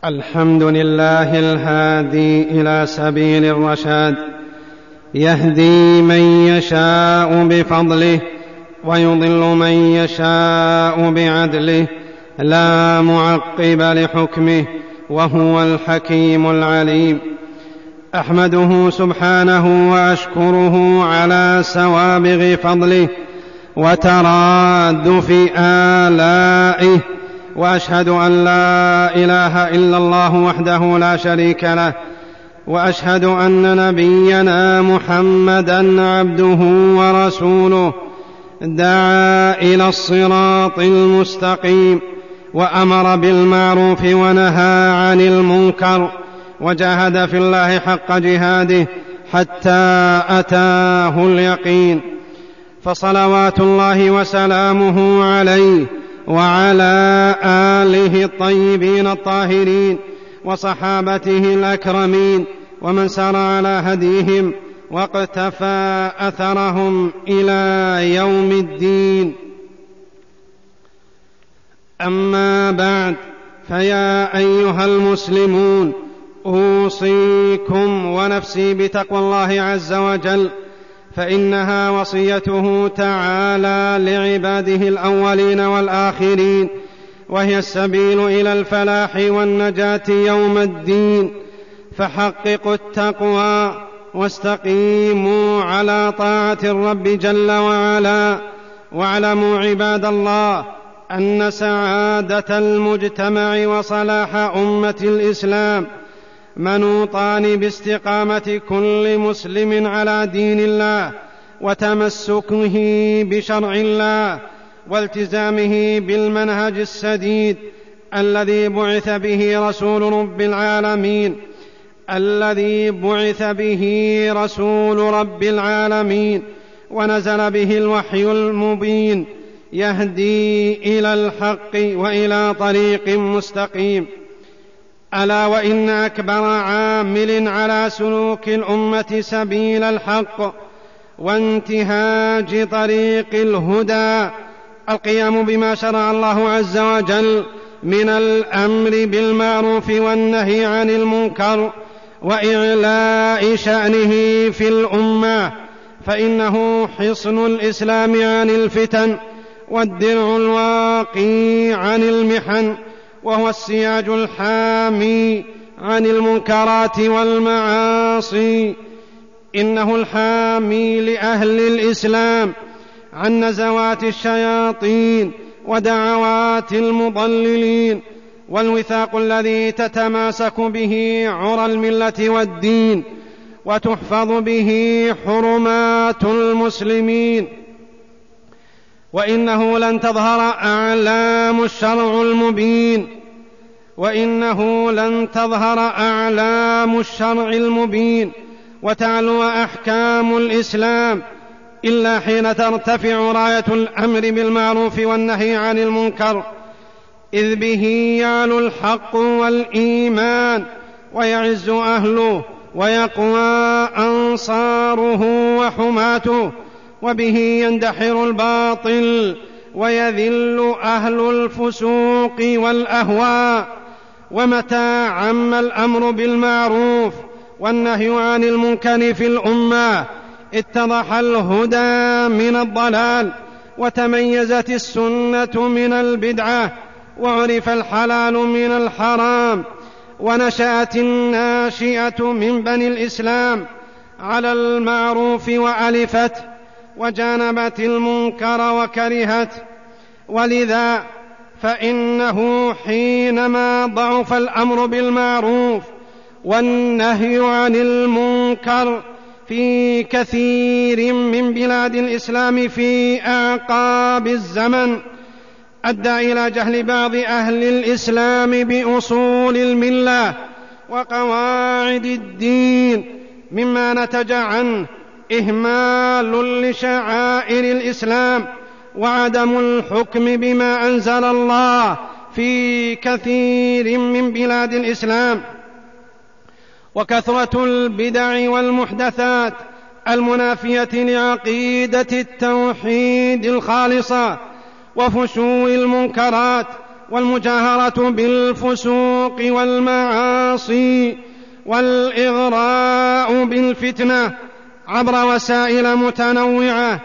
الحمد لله الهادي إلى سبيل الرشاد، يهدي من يشاء بفضله ويضل من يشاء بعدله، لا معقب لحكمه وهو الحكيم العليم. أحمده سبحانه وأشكره على سوابغ فضله وترادف آلائه، وأشهد أن لا إله إلا الله وحده لا شريك له، وأشهد أن نبينا محمدًا عبده ورسوله، دعا إلى الصراط المستقيم وأمر بالمعروف ونهى عن المنكر، وجاهد في الله حق جهاده حتى أتاه اليقين. فصلوات الله وسلامه عليه وعلى آله الطيبين الطاهرين وصحابته الأكرمين ومن سار على هديهم واقتفى أثرهم إلى يوم الدين. أما بعد، فيا أيها المسلمون، أوصيكم ونفسي بتقوى الله عز وجل، فإنها وصيته تعالى لعباده الأولين والآخرين، وهي السبيل إلى الفلاح والنجاة يوم الدين. فحققوا التقوى واستقيموا على طاعة الرب جل وعلا، واعلموا عباد الله أن سعادة المجتمع وصلاح أمة الإسلام منوطان باستقامة كل مسلم على دين الله وتمسكه بشرع الله والتزامه بالمنهج السديد الذي بعث به رسول رب العالمين ونزل به الوحي المبين، يهدي إلى الحق وإلى طريق مستقيم. ألا وإن أكبر عامل على سلوك الأمة سبيل الحق وانتهاج طريق الهدى القيام بما شرع الله عز وجل من الأمر بالمعروف والنهي عن المنكر وإعلاء شأنه في الأمة، فإنه حصن الإسلام عن الفتن والدرع الواقي عن المحن، وهو السياج الحامي عن المنكرات والمعاصي. إنه الحامي لأهل الإسلام عن نزوات الشياطين ودعوات المضللين، والوثاق الذي تتماسك به عرى الملة والدين وتحفظ به حرمات المسلمين. وإنه لن تظهر أعلام الشرع المبين وتعلو أحكام الإسلام إلا حين ترتفع راية الأمر بالمعروف والنهي عن المنكر، إذ به يعلو الحق والإيمان ويعز أهله ويقوى أنصاره وحماته، وبه يندحر الباطل ويذل أهل الفسوق والأهواء. ومتى عم الأمر بالمعروف والنهي عن المنكر في الأمة اتضح الهدى من الضلال، وتميزت السنة من البدعة، وعرف الحلال من الحرام، ونشأت الناشئة من بني الإسلام على المعروف وألفت، وجانبت المنكر وكرهت. ولذا فإنه حينما ضعف الأمر بالمعروف والنهي عن المنكر في كثير من بلاد الإسلام في أعقاب الزمن، أدى إلى جهل بعض أهل الإسلام بأصول الملة وقواعد الدين، مما نتج عنه إهمال لشعائر الإسلام وعدم الحكم بما أنزل الله في كثير من بلاد الإسلام، وكثرة البدع والمحدثات المنافية لعقيدة التوحيد الخالصة، وفشو المنكرات والمجاهرة بالفسوق والمعاصي والإغراء بالفتنة عبر وسائل متنوعة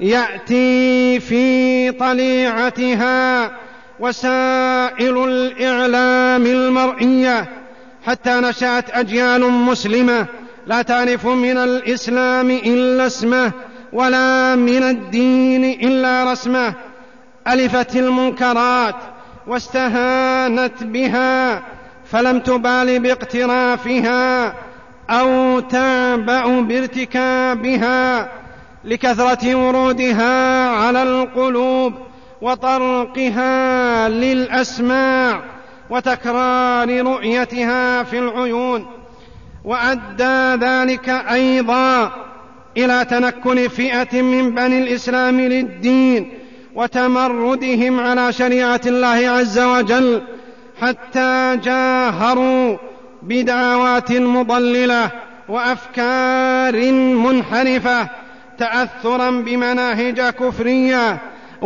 يأتي في طليعتها وسائل الإعلام المرئية، حتى نشأت أجيال مسلمة لا تعرف من الإسلام إلا اسمه ولا من الدين إلا رسمه، ألفت المنكرات واستهانت بها فلم تبال باقترافها أو تعبأ بارتكابها لكثرة ورودها على القلوب وطرقها للأسماع وتكرار رؤيتها في العيون. وأدى ذلك أيضا إلى تنكل فئة من بني الإسلام للدين وتمردهم على شريعة الله عز وجل، حتى جاهروا بدعوات مضللة وأفكار منحرفة تأثرا بمناهج كفرية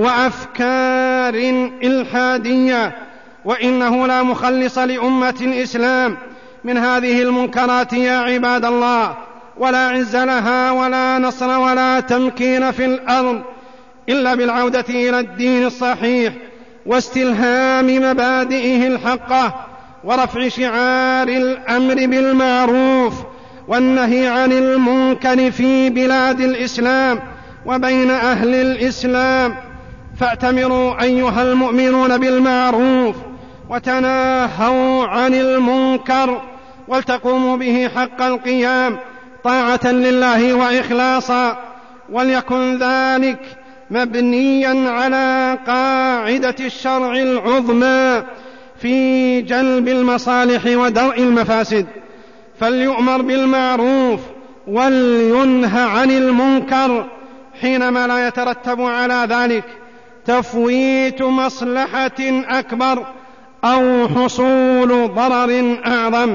وأفكار إلحادية. وإنه لا مخلص لأمة الإسلام من هذه المنكرات يا عباد الله، ولا عز لها ولا نصر ولا تمكين في الأرض إلا بالعودة إلى الدين الصحيح واستلهام مبادئه الحقة ورفع شعار الأمر بالمعروف والنهي عن المنكر في بلاد الإسلام وبين أهل الإسلام. فاعتمروا أيها المؤمنون بالمعروف وتناهوا عن المنكر ولتقوموا به حق القيام طاعة لله وإخلاصا، وليكن ذلك مبنيا على قاعدة الشرع العظمى في جلب المصالح ودرء المفاسد. فليؤمر بالمعروف ولينهى عن المنكر حينما لا يترتب على ذلك تفويت مصلحة أكبر أو حصول ضرر أعظم.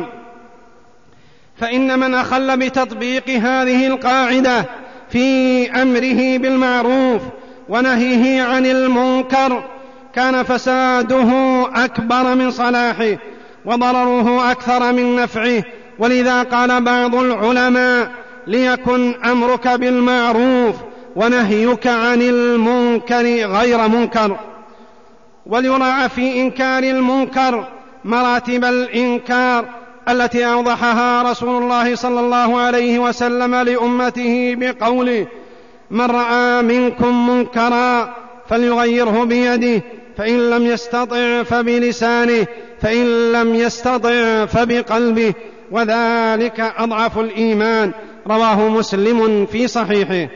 فإن من أخل بتطبيق هذه القاعدة في أمره بالمعروف ونهيه عن المنكر كان فساده أكبر من صلاحه وضرره أكثر من نفعه. ولذا قال بعض العلماء: ليكن أمرك بالمعروف ونهيك عن المنكر غير منكر. وليراعى في إنكار المنكر مراتب الإنكار التي أوضحها رسول الله صلى الله عليه وسلم لأمته بقوله: من رأى منكم منكرا فليغيره بيده، فإن لم يستطع فبلسانه، فإن لم يستطع فبقلبه، وذلك أضعف الإيمان. رواه مسلم في صحيحه.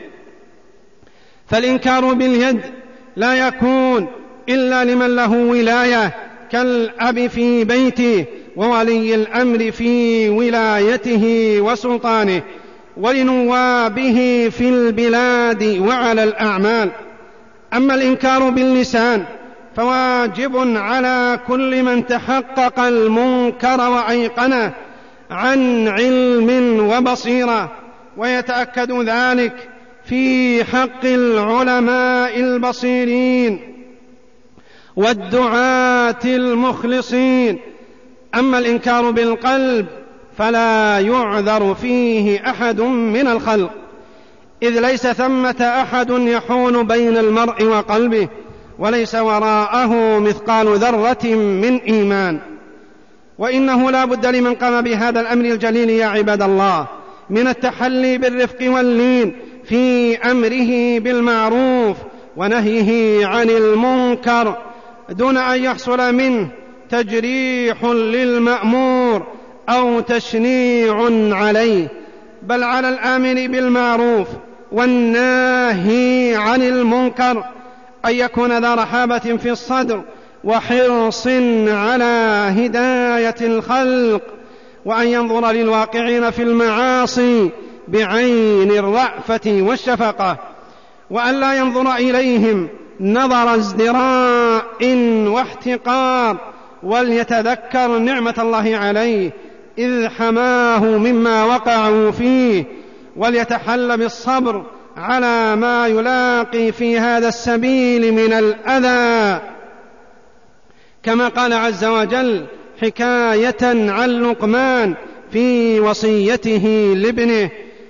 فالإنكار باليد لا يكون إلا لمن له ولاية كالأب في بيته وولي الأمر في ولايته وسلطانه ولنوابه في البلاد وعلى الأعمال. أما الإنكار باللسان فواجب على كل من تحقق المنكر وأيقنه عن علم وبصيرة، ويتأكد ذلك في حق العلماء البصيرين والدعاة المخلصين. أما الإنكار بالقلب فلا يعذر فيه أحد من الخلق، إذ ليس ثمة أحد يحول بين المرء وقلبه وليس وراءه مثقال ذرة من إيمان. وإنه لا بد لمن قام بهذا الأمر الجليل يا عباد الله من التحلي بالرفق واللين في أمره بالمعروف ونهيه عن المنكر، دون أن يحصل منه تجريح للمأمور أو تشنيع عليه، بل على الآمر بالمعروف والناهي عن المنكر أن يكون ذا رحابة في الصدر وحرص على هداية الخلق، وأن ينظر للواقعين في المعاصي بعين الرأفة والشفقة، وأن لا ينظر إليهم نظر ازدراء واحتقار، وليتذكر نعمة الله عليه إذ حماه مما وقعوا فيه، وليتحل بالصبر على ما يلاقي في هذا السبيل من الأذى. كما قال عز وجل حكاية عن لقمان في وصيته لابنه: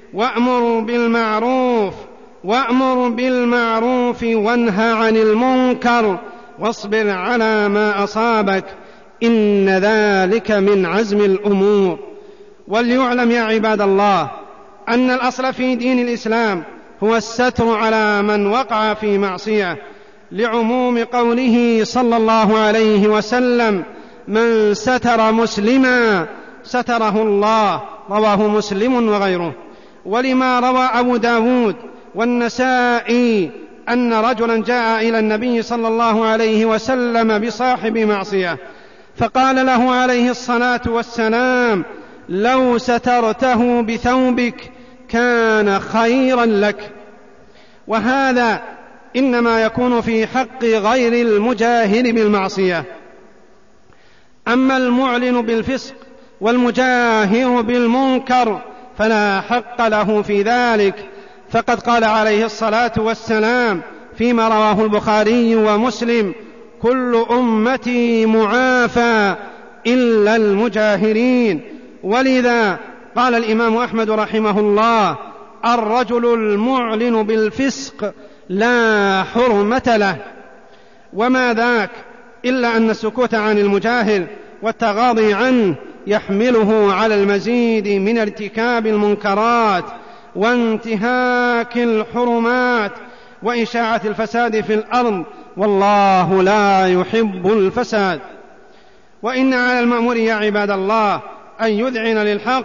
وأمر بالمعروف وانهى عن المنكر واصبر على ما أصابك إن ذلك من عزم الأمور. وليعلم يا عباد الله أن الأصل في دين الإسلام هو الستر على من وقع في معصية، لعموم قوله صلى الله عليه وسلم: من ستر مسلما ستره الله، رواه مسلم وغيره. ولما روى أبو داود والنسائي أن رجلا جاء إلى النبي صلى الله عليه وسلم بصاحب معصية، فقال له عليه الصلاة والسلام: لو سترته بثوبك كان خيرا لك. وهذا إنما يكون في حق غير المجاهر بالمعصية. أما المعلن بالفسق والمجاهر بالمنكر فلا حق له في ذلك، فقد قال عليه الصلاة والسلام فيما رواه البخاري ومسلم: كل أمتي معافى إلا المجاهرين. ولذا قال الإمام أحمد رحمه الله: الرجل المعلن بالفسق لا حرمة له. وما ذاك إلا أن السكوت عن المجاهر والتغاضي عنه يحمله على المزيد من ارتكاب المنكرات وانتهاك الحرمات وإشاعة الفساد في الأرض، والله لا يحب الفساد. وإن على المأمور يا عباد الله أن يذعن للحق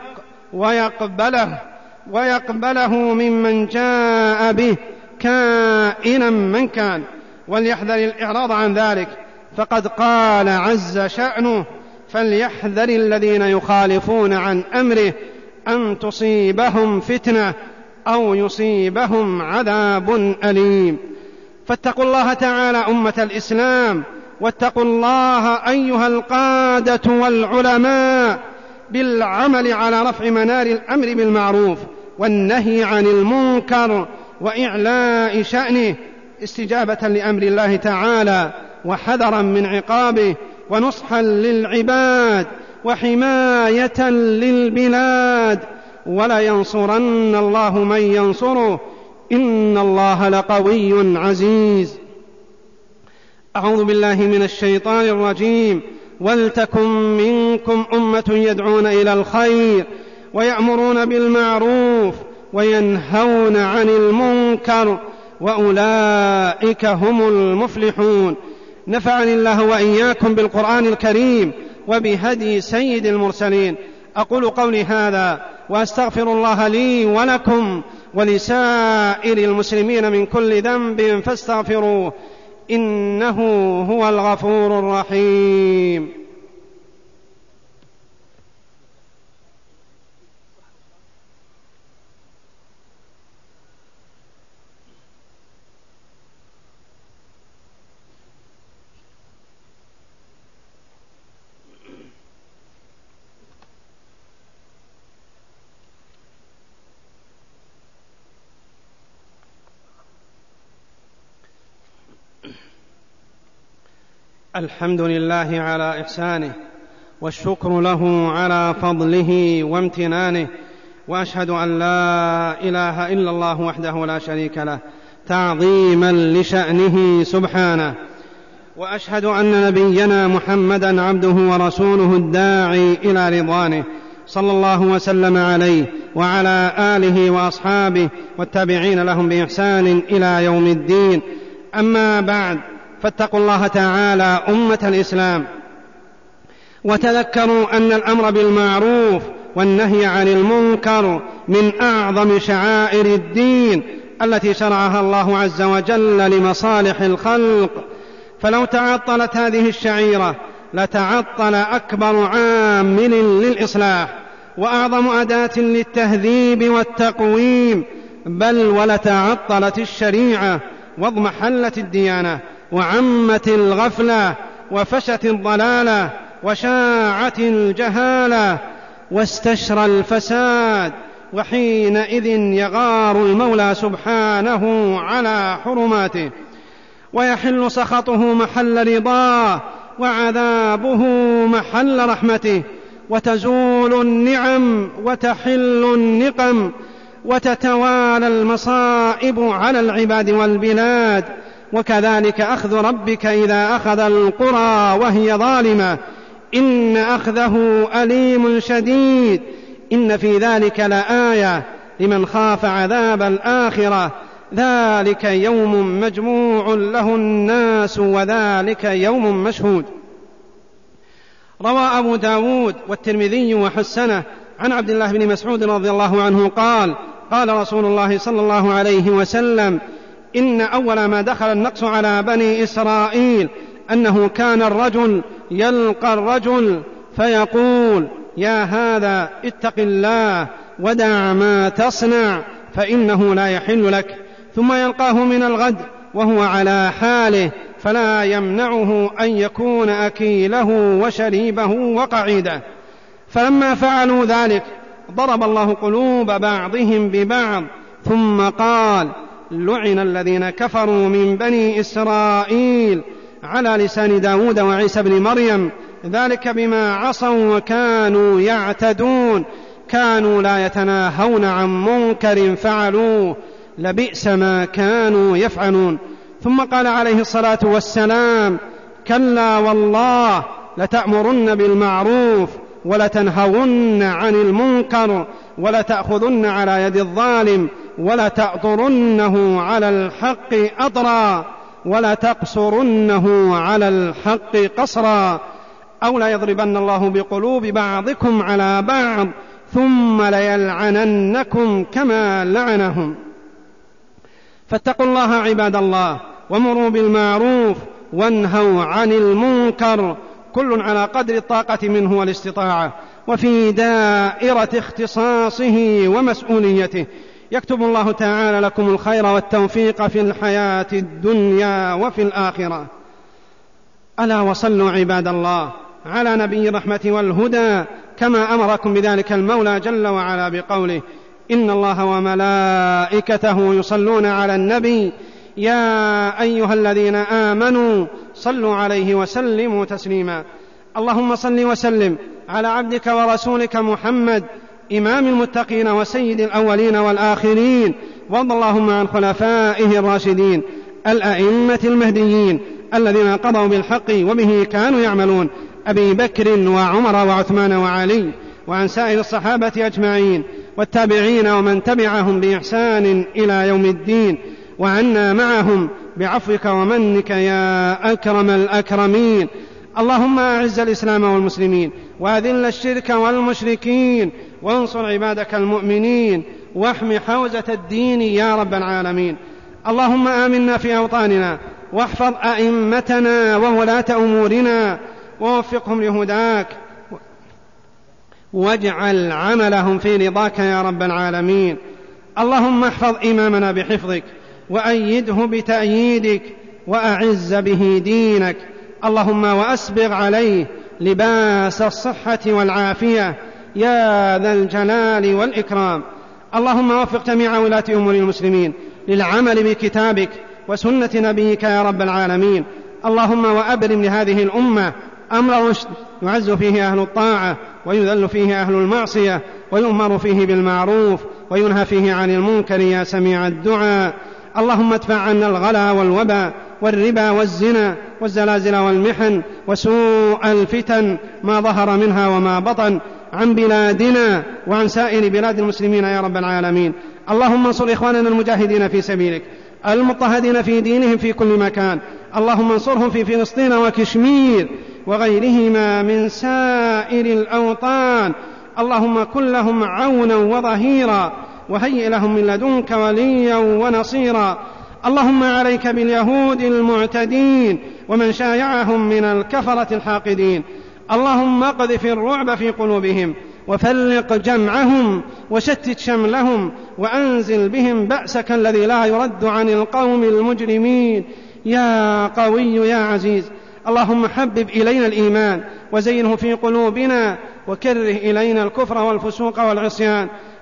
ويقبله ممن جاء به كائنا من كان، وليحذر الإعراض عن ذلك، فقد قال عز شأنه: فليحذر الذين يخالفون عن أمره أن تصيبهم فتنة أو يصيبهم عذاب أليم. فاتقوا الله تعالى أمة الإسلام، واتقوا الله أيها القادة والعلماء بالعمل على رفع منار الأمر بالمعروف والنهي عن المنكر وإعلاء شأنه، استجابة لأمر الله تعالى وحذرا من عقابه ونصحا للعباد وحماية للبلاد. ولا ينصرن الله من ينصره إن الله لقوي عزيز. أعوذ بالله من الشيطان الرجيم. ولتكن منكم أمة يدعون إلى الخير ويأمرون بالمعروف وينهون عن المنكر وأولئك هم المفلحون. نفعني الله وإياكم بالقرآن الكريم وبهدي سيد المرسلين. أقول قولي هذا وأستغفر الله لي ولكم ولسائر المسلمين من كل ذنب فاستغفروه إنه هو الغفور الرحيم. الحمد لله على إحسانه والشكر له على فضله وامتنانه، وأشهد أن لا إله إلا الله وحده لا شريك له تعظيما لشأنه سبحانه، وأشهد أن نبينا محمدا عبده ورسوله الداعي إلى رضوانه صلى الله وسلم عليه وعلى آله وأصحابه والتابعين لهم بإحسان إلى يوم الدين. أما بعد، فاتقوا الله تعالى أمة الإسلام، وتذكروا أن الأمر بالمعروف والنهي عن المنكر من أعظم شعائر الدين التي شرعها الله عز وجل لمصالح الخلق، فلو تعطلت هذه الشعيرة لتعطل أكبر عامل للإصلاح وأعظم أداة للتهذيب والتقويم، بل ولتعطلت الشريعة واضمحلت الديانة وعمت الغفلة وفشت الضلالة وشاعت الجهالة واستشرى الفساد، وحينئذ يغار المولى سبحانه على حرماته ويحل سخطه محل رضاه، وعذابه محل رحمته، وتزول النعم وتحل النقم، وتتوالى المصائب على العباد والبلاد. وكذلك أخذ ربك إذا أخذ القرى وهي ظالمة، إن أخذه أليم شديد. إن في ذلك لآية لمن خاف عذاب الآخرة، ذلك يوم مجموع له الناس وذلك يوم مشهود. روى أبو داود والترمذي وحسنه عن عبد الله بن مسعود رضي الله عنه قال: قال رسول الله صلى الله عليه وسلم: إن أول ما دخل النقص على بني إسرائيل أنه كان الرجل يلقى الرجل فيقول: يا هذا اتق الله ودع ما تصنع فإنه لا يحل لك، ثم يلقاه من الغد وهو على حاله فلا يمنعه أن يكون أكيله وشريبه وقعيده. فلما فعلوا ذلك ضرب الله قلوب بعضهم ببعض، ثم قال: لعن الذين كفروا من بني إسرائيل على لسان داود وعيسى بن مريم، ذلك بما عصوا وكانوا يعتدون، كانوا لا يتناهون عن منكر فعلوه، لبئس ما كانوا يفعلون. ثم قال عليه الصلاة والسلام: كلا والله لتأمرن بالمعروف ولتنهون عن المنكر ولتأخذن على يد الظالم ولتأطرنه على الحق أطرا ولتقصرنه على الحق قصرا، أو ليضربن الله بقلوب بعضكم على بعض ثم ليلعننكم كما لعنهم. فاتقوا الله عباد الله، وامروا بالمعروف وانهوا عن المنكر، كل على قدر الطاقة منه والاستطاعة، وفي دائرة اختصاصه ومسؤوليته. يكتب الله تعالى لكم الخير والتوفيق في الحياة الدنيا وفي الآخرة. ألا وصلوا عباد الله على نبي الرحمة والهدى كما أمركم بذلك المولى جل وعلا بقوله: إن الله وملائكته يصلون على النبي يا أيها الذين آمنوا صلوا عليه وسلموا تسليما. اللهم صل وسلم على عبدك ورسولك محمد إمام المتقين وسيد الأولين والآخرين، وارض اللهم عن خلفائه الراشدين الأئمة المهديين الذين قضوا بالحق وبه كانوا يعملون، أبي بكر وعمر وعثمان وعلي، وعن سائر الصحابة أجمعين والتابعين ومن تبعهم بإحسان إلى يوم الدين، وعنا معهم بعفوك ومنك يا أكرم الأكرمين. اللهم أعز الإسلام والمسلمين، وأذل الشرك والمشركين، وانصر عبادك المؤمنين، واحم حوزة الدين يا رب العالمين. اللهم آمنا في أوطاننا، واحفظ أئمتنا وولاة أمورنا، ووفقهم لهداك، واجعل عملهم في رضاك يا رب العالمين. اللهم احفظ إمامنا بحفظك، وأيده بتأييدك، وأعز به دينك. اللهم وأسبغ عليه لباس الصحة والعافية يا ذا الجلال والإكرام. اللهم وفق جميع ولاة أمور المسلمين للعمل بكتابك وسنة نبيك يا رب العالمين. اللهم وأبرم لهذه الأمة أمر رشد يعز فيه أهل الطاعة ويذل فيه أهل المعصية، ويؤمر فيه بالمعروف وينهى فيه عن المنكر يا سميع الدعاء. اللهم ادفع عنا الغلا والوبا والربا والزنا والزلازل والمحن وسوء الفتن ما ظهر منها وما بطن عن بلادنا وعن سائر بلاد المسلمين يا رب العالمين. اللهم انصر إخواننا المجاهدين في سبيلك المضطهدين في دينهم في كل مكان. اللهم انصرهم في فلسطين وكشمير وغيرهما من سائر الأوطان. اللهم كن لهم عونا وظهيرا، وهيئ لهم من لدنك وليا ونصيرا. اللهم عليك باليهود المعتدين ومن شايعهم من الكفرة الحاقدين. اللهم اقذف الرعب في قلوبهم وفرق جمعهم وشتت شملهم، وأنزل بهم بأسك الذي لا يرد عن القوم المجرمين يا قوي يا عزيز. اللهم حبب إلينا الإيمان وزينه في قلوبنا، وكره إلينا الكفر والفسوق والعصيان،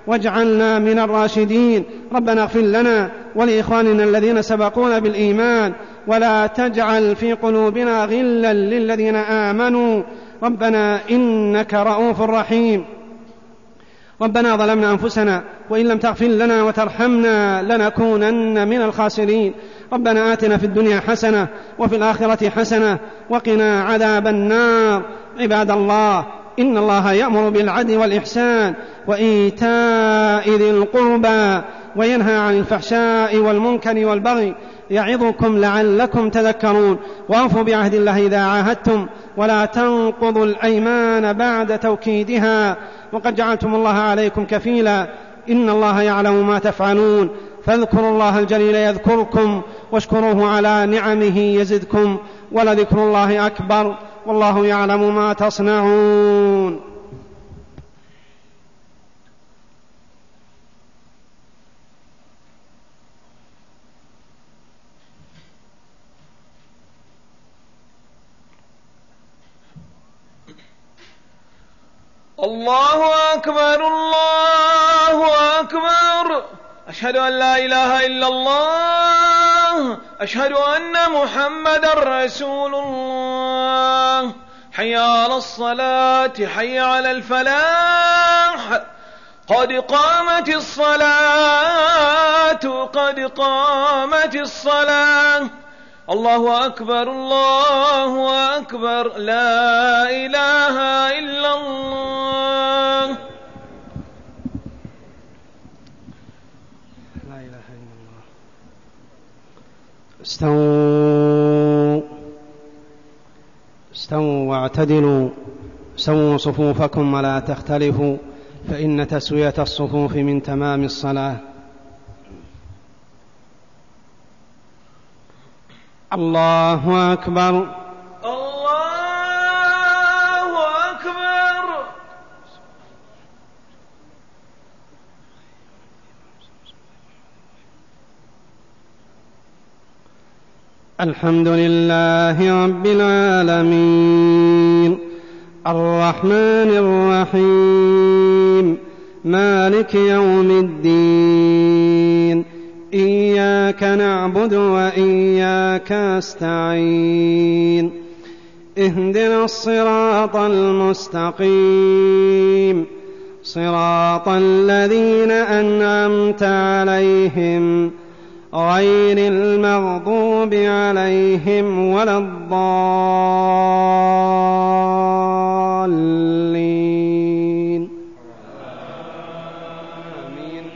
واجعلنا من الراشدين. ربنا اغفر لنا ولإخواننا الذين سبقونا بالإيمان ولا تجعل في قلوبنا غلا للذين آمنوا ربنا إنك رؤوف رحيم. ربنا ظلمنا أنفسنا وإن لم تغفر لنا وترحمنا لنكونن من الخاسرين. ربنا آتنا في الدنيا حسنة وفي الآخرة حسنة وقنا عذاب النار. عباد الله، إن الله يأمر بالعدل والإحسان وإيتاء ذي القربى وينهى عن الفحشاء والمنكر والبغي يعظكم لعلكم تذكرون. وأوفوا بعهد الله إذا عاهدتم ولا تنقضوا الأيمان بعد توكيدها وقد جعلتم الله عليكم كفيلا. إن الله يعلم ما تفعلون. فاذكروا الله الجليل يذكركم واشكروه على نعمه يزدكم ولذكر الله أكبر والله يعلم ما تصنعون. الله أكبر الله أكبر. أشهد أن لا إله إلا الله. أشهد أن محمدا رسول الله. حي على الصلاة حي على الفلاح. قد قامت الصلاة قد قامت الصلاة. الله أكبر الله أكبر. لا إله إلا الله. لا إله إلا الله. استووا واعتدلوا. سووا صفوفكم ولا تختلفوا فإن تسوية الصفوف من تمام الصلاة. الله أكبر الله أكبر. الحمد لله رب العالمين الرحمن الرحيم مالك يوم الدين إياك نعبد وإياك نستعين اهدنا الصراط المستقيم صراط الذين أنعمت عليهم غير المغضوب عليهم ولا الضالين. آمين.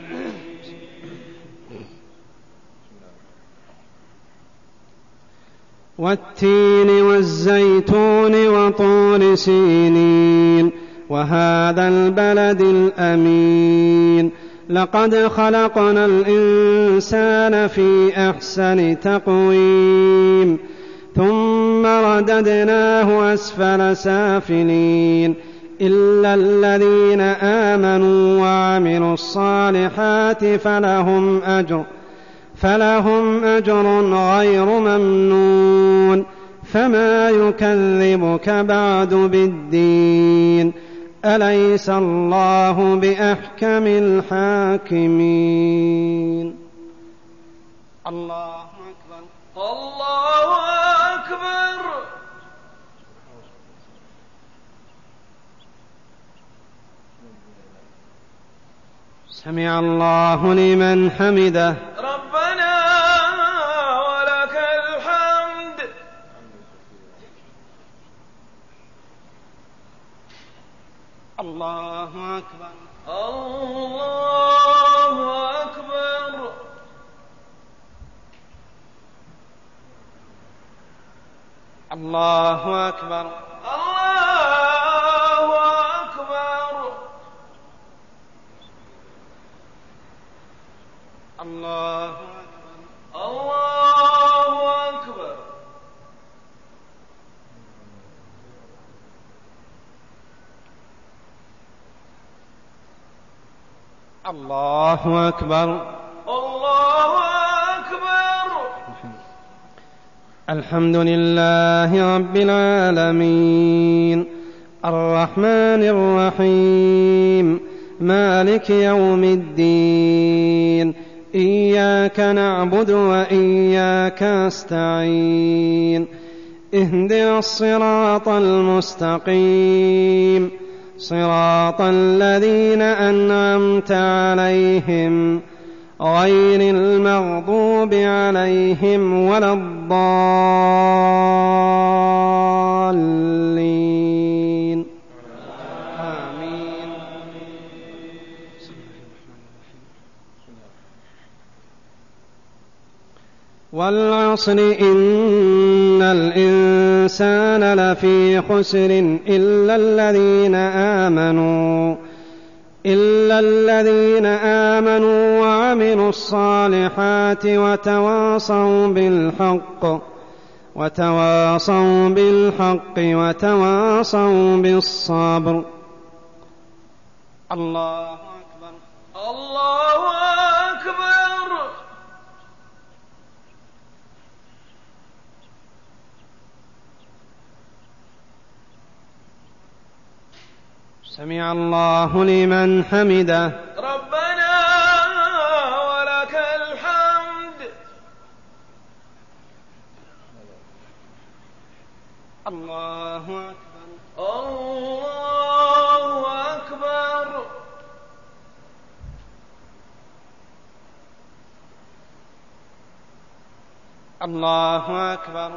والتين والزيتون وطور سينين وهذا البلد الأمين لقد خلقنا الإنسان في أحسن تقويم ثم رددناه أسفل سافلين إلا الذين آمنوا وعملوا الصالحات فلهم أجر غير ممنون فما يكذبك بعد بالدين أليس الله بأحكم الحاكمين. الله أكبر الله أكبر. سمع الله لمن حمده. ربنا ولك الحمد. الله أكبر الله أكبر. الله أكبر الله أكبر. الله أكبر. الله أكبر. الله أكبر. الحمد لله رب العالمين الرحمن الرحيم مالك يوم الدين إياك نعبد وإياك نستعين اهدنا الصراط المستقيم صراط الذين أنعمت عليهم غير المغضوب عليهم ولا الضالين آمين. والعصر إن الإنسان لفي خسر إلا الذين آمنوا وعملوا الصالحات وتواصوا بالحق وتواصوا بالصبر. الله أكبر. الله أكبر. سمع الله لمن حمده. ربنا ولك الحمد. الله أكبر. الله أكبر. الله أكبر.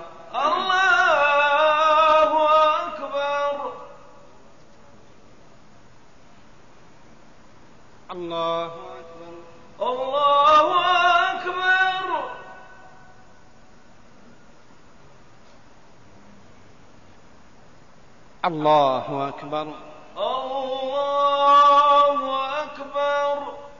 الله أكبر. الله أكبر. الله أكبر. الله أكبر. الله أكبر.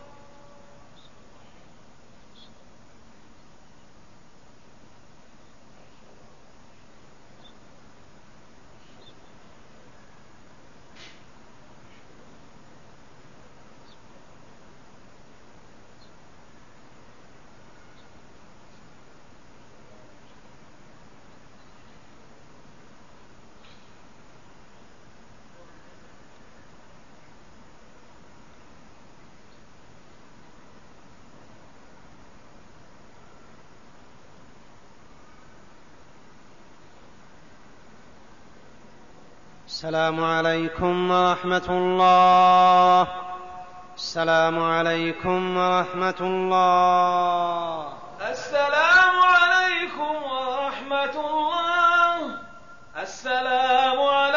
السلام عليكم ورحمة الله. السلام عليكم ورحمة الله. السلام عليكم ورحمة الله. السلام عليكم.